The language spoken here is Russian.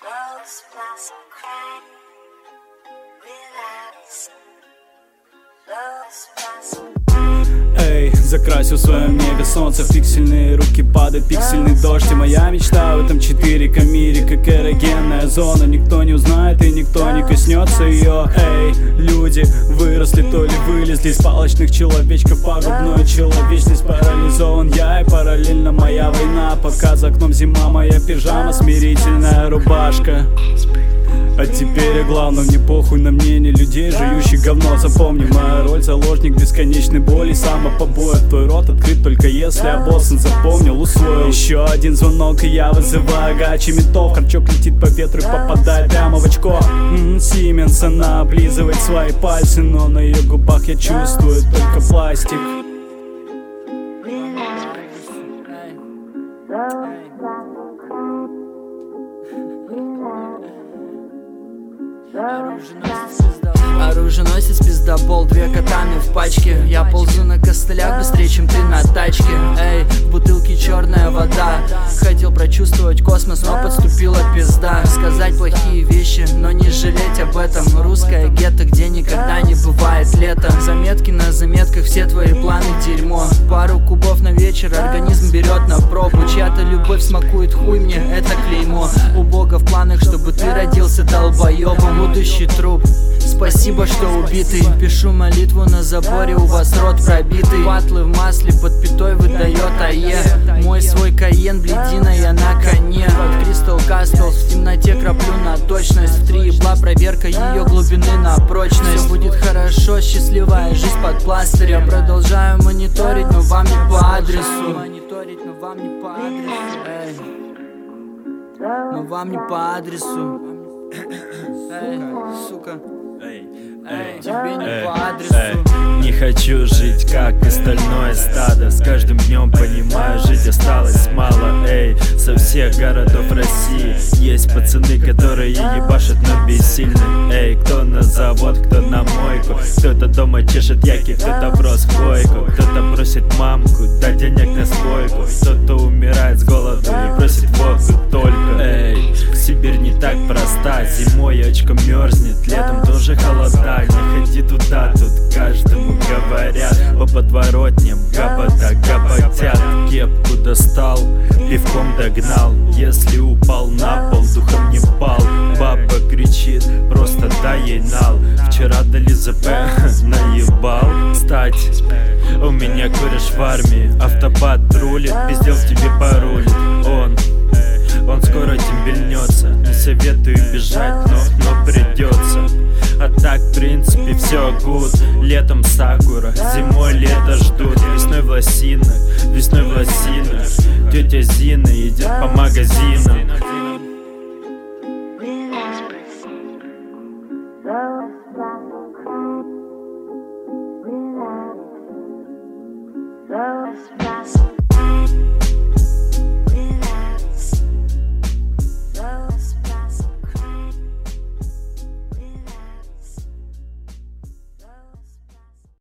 Эй, закрасил свое мега солнце, в пиксельные руки падает пиксельный дождь. И моя мечта в этом 4К мире, как эрогенная зона. Никто не узнает и никто не коснется ее. Эй, люди выросли, то ли вылезли из палочных человечков. Пагубную человечность, парализован я и параллельно моя война. Пока за окном зима, моя пижама, смирительная рубашка. А теперь о главном, не похуй на мнение людей, жующих говно. Запомни, моя роль заложник бесконечной боли, самопобоев. Твой рот открыт только если обоссан, запомнил, усвоил. Еще один звонок и я вызываю гачи ментов. Корчок летит по ветру и попадает прямо в очко. Сименс, она облизывает свои пальцы, но на ее губах я чувствую только пластик. Оруженосец, пиздобол, 2 катаны в пачке. Я ползу на костылях быстрее, чем ты на тачке. Эй, в бутылке черная вода. Хотел прочувствовать космос, но подступила пизда. Сказать плохие вещи, но не жалеть об этом. Русская гетто, где никогда не бывает лета. Заметки на заметках, все твои планы дерьмо. Пару кубов на вечер, организм берет на пробу. Чья-то любовь смакует хуй, мне это клеймо. У Бога в планах, чтобы ты родился долбоебом. Будущий труп, спасибо, что убитый. Пишу молитву на заборе, у вас рот пробитый. Патлы в масле, под пятой выдает АЕ. Мой свой Кайен, бледина, я на коне. Под Кристал Кастлс, в темноте краплю на точность. В 3 ебла проверка ее глубины на прочность. Все будет хорошо, счастливая жизнь под пластырем. Продолжаю мониторить, но вам не по адресу. Но вам не по адресу. Но вам не по адресу. Эй, сука. Тебе не по адресу. Не хочу жить, как остальное стадо. С каждым днем понимаю, жить осталось мало. Эй, со всех городов России есть пацаны, которые ебашат, но бессильны. Эй, кто на завод, кто на мойку. Кто-то дома чешет яки, кто-то врос в койку. Кто-то просит мамку, дать денег на спойку. Кто-то умирает с голоду и просит водку только. Эй, Сибирь не так проста. Зимой очко мерзнет, летом тоже холода. Не ходи туда, тут каждому говорят. По подворотням гопота гопотят. Кепку достал, пивком догнал. Если упал на пол, духом не пал. Баба кричит, просто дай ей нал. Вчера дали ЗП, наебал. Стать, у меня кореш в армии. Автобат рулит, пиздел в тебе порулит. Он скоро дембельнется. Не советую бежать, но придется. А так, в принципе, все гуд. Летом сакура, зимой лето ждут. Весной в лосинах, тетя Зина идет по магазинам.